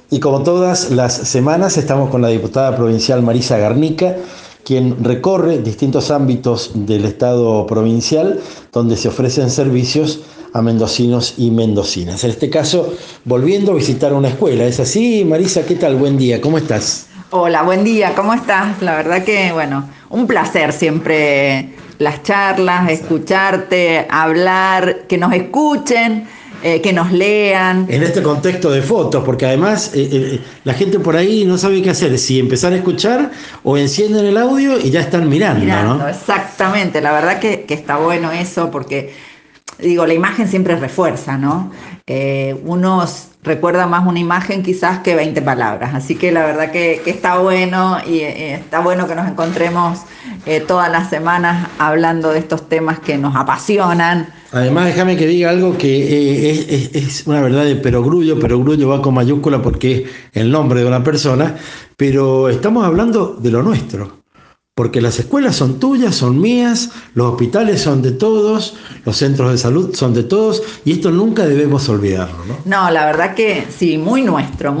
Y como todas las semanas estamos con la diputada provincial Marisa Garnica, quien recorre distintos ámbitos del Estado provincial donde se ofrecen servicios a mendocinos y mendocinas. En este caso, volviendo a visitar una escuela. ¿Es así, Marisa? ¿Qué tal? Buen día, ¿cómo estás? Hola, buen día, ¿cómo estás? La verdad que, bueno, un placer siempre las charlas, escucharte, hablar, que nos escuchen, que nos lean. En este contexto de fotos, porque además la gente por ahí no sabe qué hacer, si empezar a escuchar o encienden el audio y ya están mirando, Mirando, ¿no? exactamente, la verdad que está bueno eso porque, digo, la imagen siempre refuerza, ¿no? Uno recuerda más una imagen quizás que 20 palabras, así que la verdad que está bueno y está bueno que nos encontremos todas las semanas hablando de estos temas que nos apasionan. Además, déjame que diga algo que es una verdad de perogrullo va con mayúscula porque es el nombre de una persona, pero estamos hablando de lo nuestro. Porque las escuelas son tuyas, son mías, los hospitales son de todos, los centros de salud son de todos, y esto nunca debemos olvidarlo, ¿no? No, la verdad que sí, muy nuestro,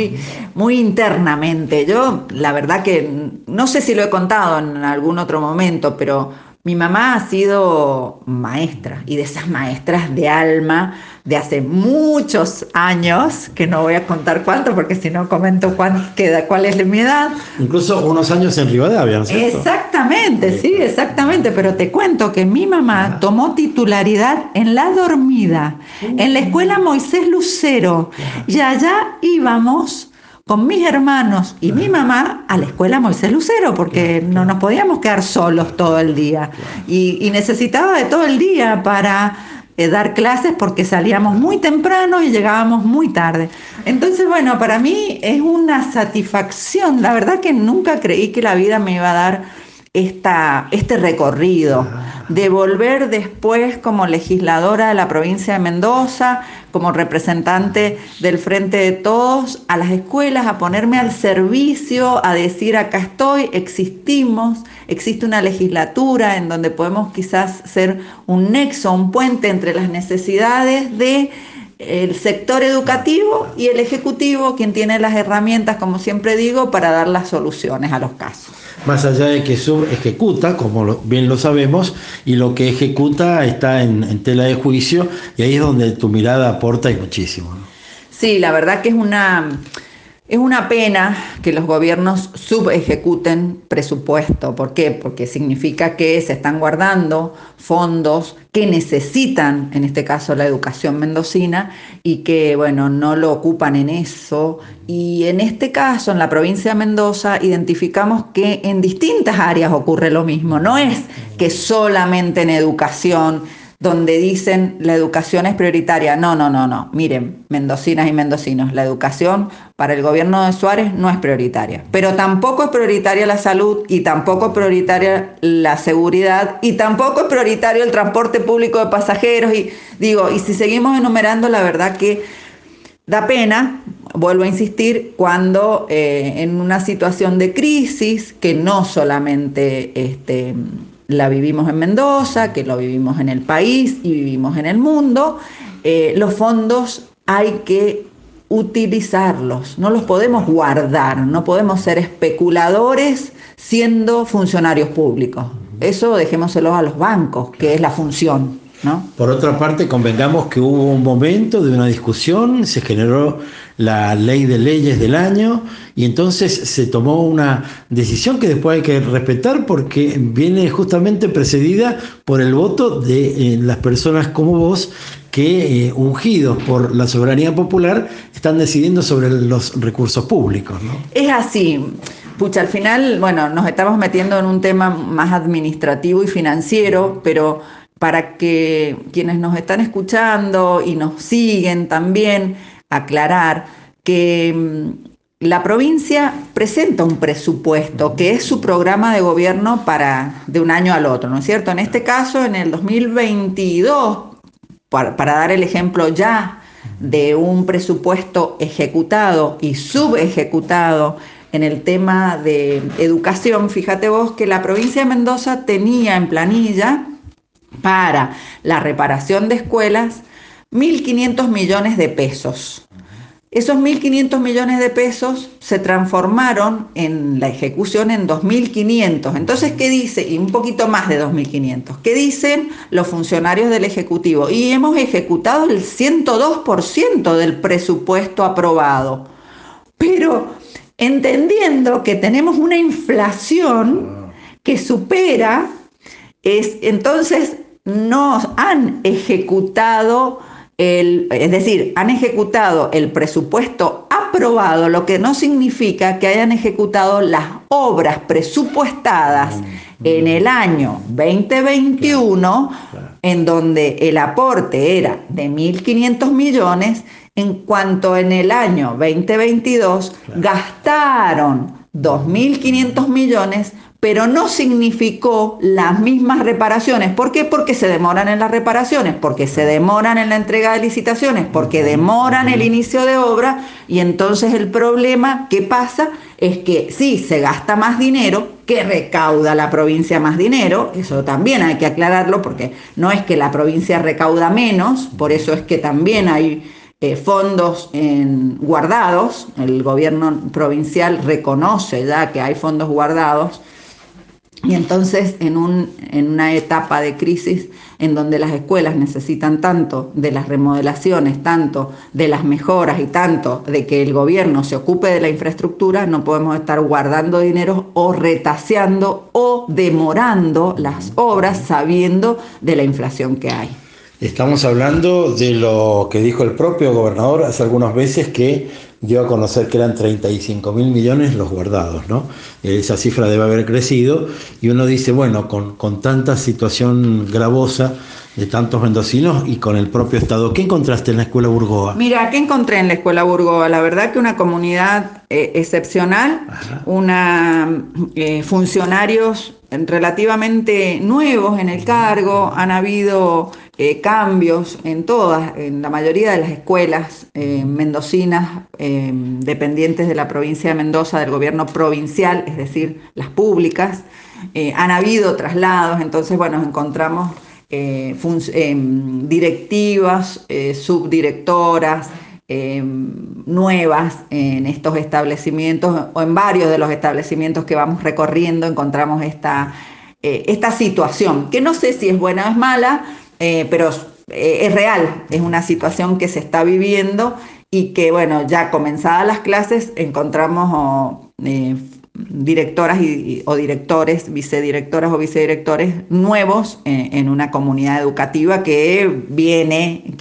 muy internamente. Yo, la verdad que no sé si lo he contado en algún otro momento, pero mi mamá ha sido maestra y de esas maestras de alma de hace muchos años, que no voy a contar cuánto porque si no comento cuál es mi edad. Incluso unos años en Rivadavia, ¿no es cierto? Exactamente, sí, exactamente, pero te cuento que mi mamá tomó titularidad en La Dormida, en la escuela Moisés Lucero, y allá íbamos con mis hermanos y mi mamá a la escuela Moisés Lucero, porque no nos podíamos quedar solos todo el día, y necesitaba de todo el día para dar clases porque salíamos muy temprano y llegábamos muy tarde. Entonces, bueno, para mí es una satisfacción. La verdad que nunca creí que la vida me iba a dar este recorrido de volver después como legisladora de la provincia de Mendoza, como representante del Frente de Todos, a las escuelas, a ponerme al servicio, a decir acá estoy, existimos, existe una legislatura en donde podemos quizás ser un nexo, un puente entre las necesidades de el sector educativo y el ejecutivo, quien tiene las herramientas, como siempre digo, para dar las soluciones a los casos. Más allá de que ejecuta, como bien lo sabemos, y lo que ejecuta está en tela de juicio, y ahí es donde tu mirada aporta y muchísimo, ¿no? Sí, la verdad que es una pena que los gobiernos subejecuten presupuesto. ¿Por qué? Porque significa que se están guardando fondos que necesitan, en este caso la educación mendocina, y que, bueno, no lo ocupan en eso. Y en este caso, en la provincia de Mendoza, identificamos que en distintas áreas ocurre lo mismo. No es que solamente en educación, donde dicen la educación es prioritaria. No, no, no, no. Miren, mendocinas y mendocinos, la educación para el gobierno de Suárez no es prioritaria. Pero tampoco es prioritaria la salud y tampoco es prioritaria la seguridad y tampoco es prioritario el transporte público de pasajeros. Y digo, y si seguimos enumerando, la verdad que da pena, vuelvo a insistir, cuando en una situación de crisis que no solamente la vivimos en Mendoza, que lo vivimos en el país y vivimos en el mundo, los fondos hay que utilizarlos, no los podemos guardar, no podemos ser especuladores siendo funcionarios públicos. Eso dejémoselo a los bancos, que es la función, ¿no? Por otra parte, convengamos que hubo un momento de una discusión, se generó la ley de leyes del año y entonces se tomó una decisión que después hay que respetar porque viene justamente precedida por el voto de las personas como vos que, ungidos por la soberanía popular, están decidiendo sobre los recursos públicos, ¿no? Es así. Pucha, al final, bueno, nos estamos metiendo en un tema más administrativo y financiero, pero para que quienes nos están escuchando y nos siguen también, aclarar que la provincia presenta un presupuesto que es su programa de gobierno de un año al otro, ¿no es cierto? En este caso, en el 2022, para dar el ejemplo ya de un presupuesto ejecutado y subejecutado en el tema de educación, fíjate vos que la provincia de Mendoza tenía en planilla para la reparación de escuelas 1.500 millones de pesos. Esos 1.500 millones de pesos se transformaron en la ejecución en 2.500. Entonces, ¿qué dice? Y un poquito más de 2.500. ¿Qué dicen los funcionarios del Ejecutivo? Y hemos ejecutado el 102% del presupuesto aprobado. Pero entendiendo que tenemos una inflación que supera, entonces no han ejecutado es decir, han ejecutado el presupuesto aprobado, lo que no significa que hayan ejecutado las obras presupuestadas en el año 2021, en donde el aporte era de 1.500 millones, en cuanto en el año 2022 gastaron 2.500 millones, pero no significó las mismas reparaciones. ¿Por qué? Porque se demoran en las reparaciones, porque se demoran en la entrega de licitaciones, porque demoran el inicio de obra, y entonces el problema que pasa es que sí, se gasta más dinero, que recauda la provincia más dinero, eso también hay que aclararlo, porque no es que la provincia recauda menos, por eso es que también hay fondos guardados, el gobierno provincial reconoce ya que hay fondos guardados. Y entonces en una etapa de crisis en donde las escuelas necesitan tanto de las remodelaciones, tanto de las mejoras y tanto de que el gobierno se ocupe de la infraestructura, no podemos estar guardando dinero o retaseando o demorando las obras sabiendo de la inflación que hay. Estamos hablando de lo que dijo el propio gobernador hace algunas veces, que dio a conocer que eran 35.000 millones los guardados, ¿no? Esa cifra debe haber crecido, y uno dice, bueno, con tanta situación gravosa de tantos mendocinos y con el propio Estado, ¿qué encontraste en la Escuela Burgoa? Mira, ¿qué encontré en la Escuela Burgoa? La verdad que una comunidad excepcional, funcionarios relativamente nuevos en el cargo, han habido cambios en la mayoría de las escuelas mendocinas dependientes de la provincia de Mendoza, del gobierno provincial, es decir, las públicas. Han habido traslados, entonces, bueno, encontramos directivas, subdirectoras nuevas en estos establecimientos, o en varios de los establecimientos que vamos recorriendo encontramos esta situación, que no sé si es buena o es mala, pero es real, es una situación que se está viviendo, y que, bueno, ya comenzadas las clases encontramos directoras o directores, vicedirectoras o vicedirectores nuevos en una comunidad educativa que viene y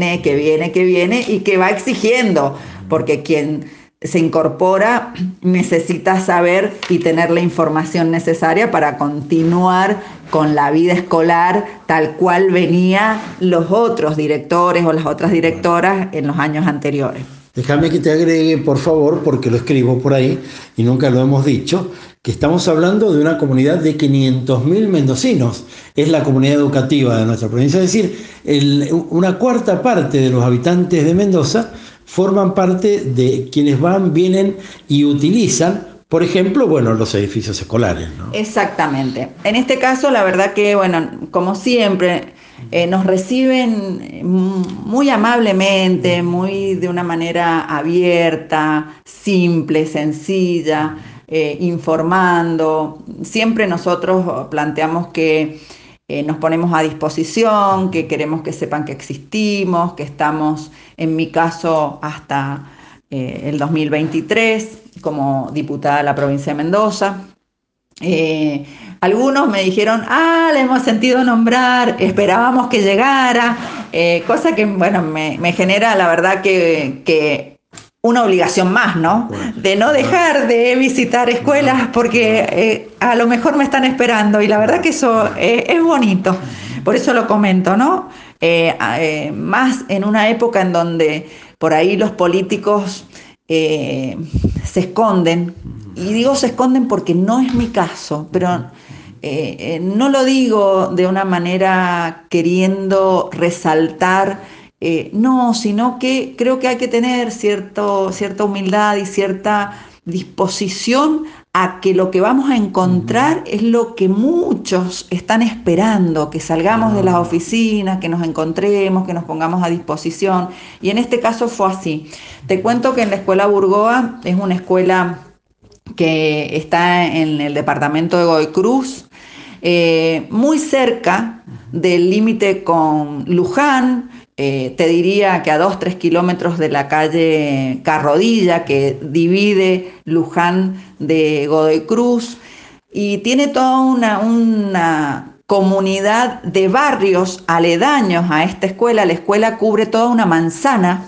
que va exigiendo, porque quien se incorpora necesita saber y tener la información necesaria para continuar con la vida escolar tal cual venía los otros directores o las otras directoras en los años anteriores. Déjame que te agregue, por favor, porque lo escribo por ahí y nunca lo hemos dicho, que estamos hablando de una comunidad de 500.000 mendocinos. Es la comunidad educativa de nuestra provincia. Es decir, una cuarta parte de los habitantes de Mendoza forman parte de quienes van, vienen y utilizan, por ejemplo, bueno, los edificios escolares, ¿no? Exactamente. En este caso, la verdad que, bueno, como siempre, nos reciben muy amablemente, de una manera abierta, simple, sencilla, informando. Siempre nosotros planteamos que nos ponemos a disposición, que queremos que sepan que existimos, que estamos, en mi caso, hasta el 2023 como diputada de la provincia de Mendoza. Algunos me dijeron, le hemos sentido nombrar, esperábamos que llegara, cosa que, bueno, me genera, la verdad, que una obligación más, ¿no? De no dejar de visitar escuelas, porque a lo mejor me están esperando, y la verdad que eso es bonito, por eso lo comento, ¿no? Más en una época en donde por ahí los políticos se esconden, y digo se esconden porque no es mi caso, pero no lo digo de una manera queriendo resaltar, no, sino que creo que hay que tener cierta humildad y cierta disposición a que lo que vamos a encontrar es lo que muchos están esperando, que salgamos de las oficinas, que nos encontremos, que nos pongamos a disposición. Y en este caso fue así. Te cuento que en la Escuela Burgoa es una escuela que está en el departamento de Godoy Cruz, muy cerca del límite con Luján. Te diría que a 2-3 kilómetros de la calle Carrodilla, que divide Luján de Godoy Cruz, y tiene toda una comunidad de barrios aledaños a esta escuela. La escuela cubre toda una manzana.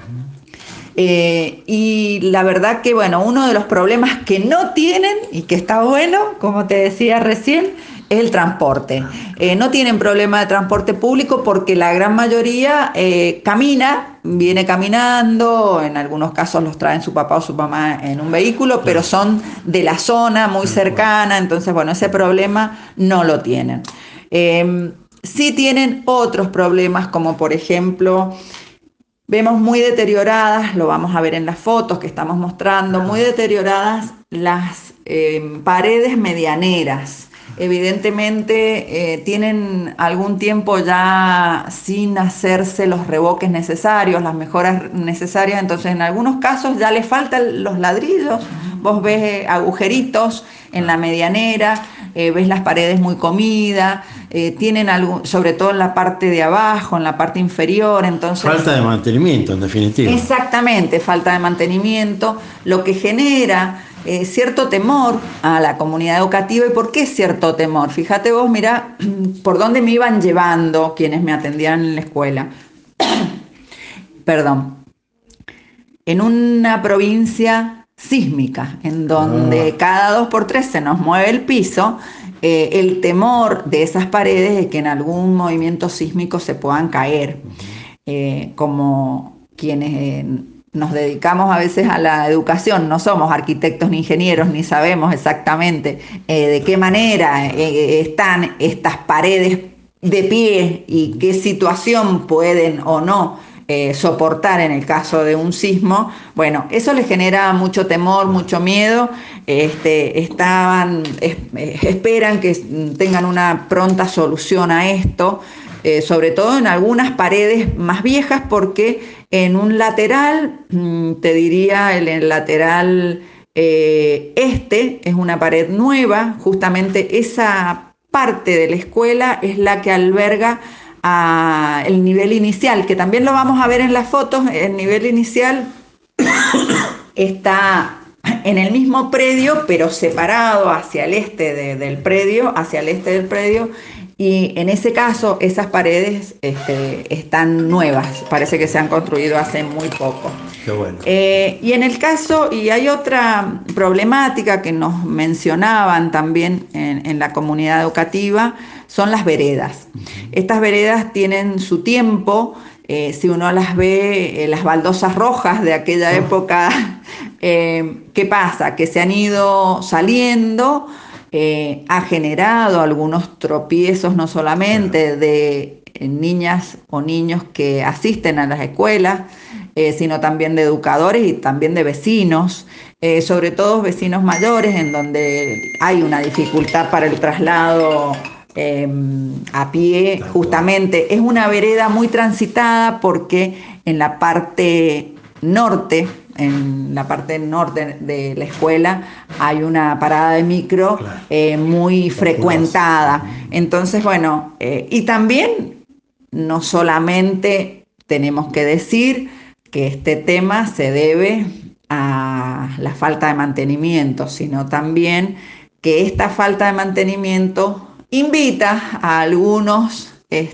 Y la verdad que, bueno, uno de los problemas que no tienen y que está bueno, como te decía recién, es el transporte. No tienen problema de transporte público porque la gran mayoría viene caminando, en algunos casos los traen su papá o su mamá en un vehículo, pero son de la zona muy cercana, entonces, bueno, ese problema no lo tienen. Sí tienen otros problemas, como por ejemplo, vemos muy deterioradas, lo vamos a ver en las fotos que estamos mostrando, muy deterioradas las paredes medianeras. Evidentemente tienen algún tiempo ya sin hacerse los revoques necesarios, las mejoras necesarias, entonces en algunos casos ya les faltan los ladrillos, vos ves agujeritos en la medianera, ves las paredes muy comidas, tienen algo, sobre todo en la parte de abajo, en la parte inferior, entonces... Falta de mantenimiento, en definitiva. Exactamente, falta de mantenimiento, lo que genera cierto temor a la comunidad educativa. ¿Y por qué cierto temor? Fíjate vos, mirá, por dónde me iban llevando quienes me atendían en la escuela. Perdón. En una provincia sísmica, en donde cada 2x3 se nos mueve el piso, el temor de esas paredes es que en algún movimiento sísmico se puedan caer. Como quienes nos dedicamos a veces a la educación, no somos arquitectos ni ingenieros, ni sabemos exactamente de qué manera están estas paredes de pie y qué situación pueden o no soportar en el caso de un sismo. Bueno, eso les genera mucho temor, mucho miedo. Esperan que tengan una pronta solución a esto, sobre todo en algunas paredes más viejas, porque en un lateral, te diría, el lateral es una pared nueva. Justamente esa parte de la escuela es la que alberga el nivel inicial, que también lo vamos a ver en las fotos. El nivel inicial está en el mismo predio, pero separado hacia el este del predio, y en ese caso esas paredes están nuevas, parece que se han construido hace muy poco. Qué bueno. Y en el caso, y hay otra problemática que nos mencionaban también en la comunidad educativa, son las veredas. Estas veredas tienen su tiempo. Si uno las ve, las baldosas rojas de aquella época, ¿qué pasa? Que se han ido saliendo, ha generado algunos tropiezos, no solamente de niñas o niños que asisten a las escuelas, sino también de educadores y también de vecinos, sobre todo vecinos mayores, en donde hay una dificultad para el traslado a pie. Justamente es una vereda muy transitada porque en la parte norte de la escuela hay una parada de micro muy frecuentada. Entonces, bueno, y también no solamente tenemos que decir que este tema se debe a la falta de mantenimiento, sino también que esta falta de mantenimiento invita a algunas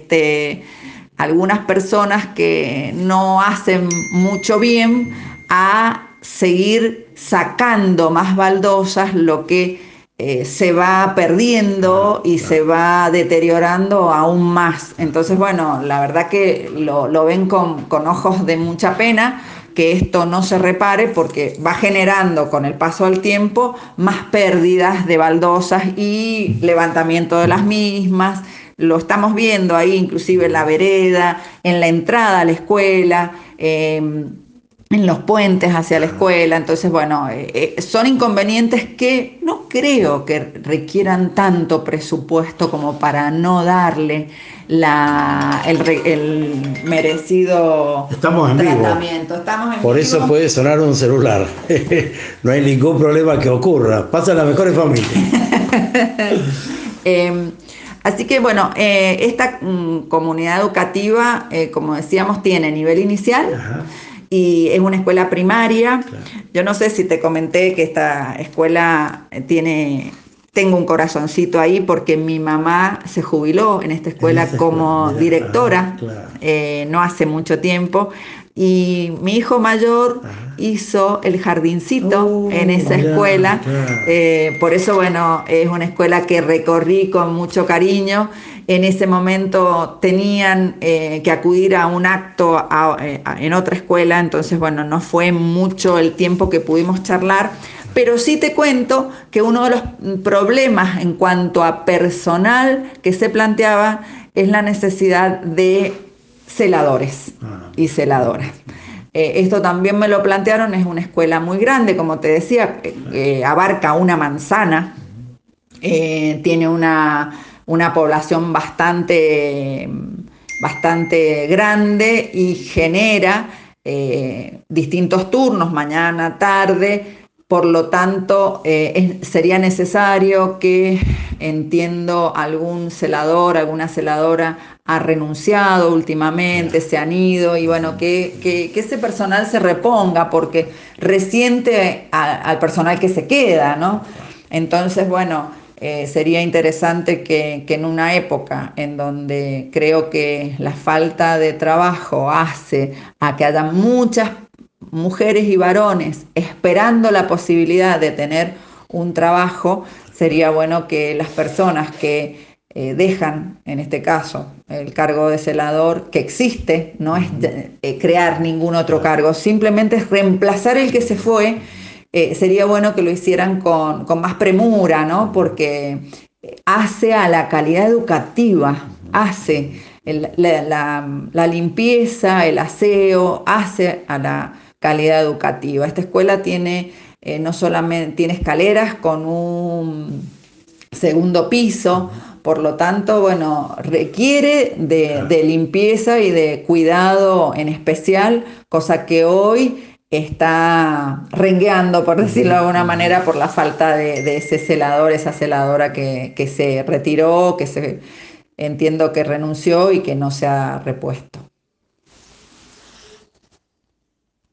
personas que no hacen mucho bien a seguir sacando más baldosas, lo que se va perdiendo y se va deteriorando aún más. Entonces, bueno, la verdad que lo ven con ojos de mucha pena que esto no se repare, porque va generando con el paso del tiempo más pérdidas de baldosas y levantamiento de las mismas. Lo estamos viendo ahí inclusive en la vereda, en la entrada a la escuela. En en los puentes hacia la escuela. Entonces, bueno, son inconvenientes que no creo que requieran tanto presupuesto como para no darle el merecido Estamos en vivo. tratamiento. Estamos en Por vivo. eso puede sonar un celular. No hay ningún problema que ocurra. Pasa en las mejores familias. Así que bueno, esta comunidad educativa, como decíamos, tiene nivel inicial. Ajá. Y es una escuela primaria. Claro. Yo no sé si te comenté que esta escuela tengo un corazoncito ahí porque mi mamá se jubiló en esta escuela como directora, no hace mucho tiempo, y mi hijo mayor hizo el jardincito en esa escuela. Por eso, bueno, es una escuela que recorrí con mucho cariño. En ese momento tenían que acudir a un acto en otra escuela, entonces, bueno, no fue mucho el tiempo que pudimos charlar, pero sí te cuento que uno de los problemas en cuanto a personal que se planteaba es la necesidad de celadores y celadoras. Esto también me lo plantearon, es una escuela muy grande, como te decía, abarca una manzana, tiene una población bastante grande y genera distintos turnos, mañana, tarde. Por lo tanto, sería necesario que, entiendo, algún celador, alguna celadora ha renunciado últimamente, se han ido, y bueno, que ese personal se reponga porque resiente al personal que se queda, ¿no? Entonces, bueno, sería interesante que en una época en donde creo que la falta de trabajo hace a que haya muchas mujeres y varones esperando la posibilidad de tener un trabajo, sería bueno que las personas que dejan, en este caso, el cargo de celador, que existe, no es crear ningún otro cargo, simplemente es reemplazar el que se fue. Sería bueno que lo hicieran con más premura, ¿no? Porque hace a la calidad educativa, hace la limpieza, el aseo, hace a la calidad educativa. Esta escuela tiene no solamente tiene escaleras con un segundo piso, por lo tanto, bueno, requiere de limpieza y de cuidado en especial, cosa que hoy está rengueando, por decirlo de alguna manera, por la falta de ese celador, esa celadora que se retiró, entiendo que renunció y que no se ha repuesto.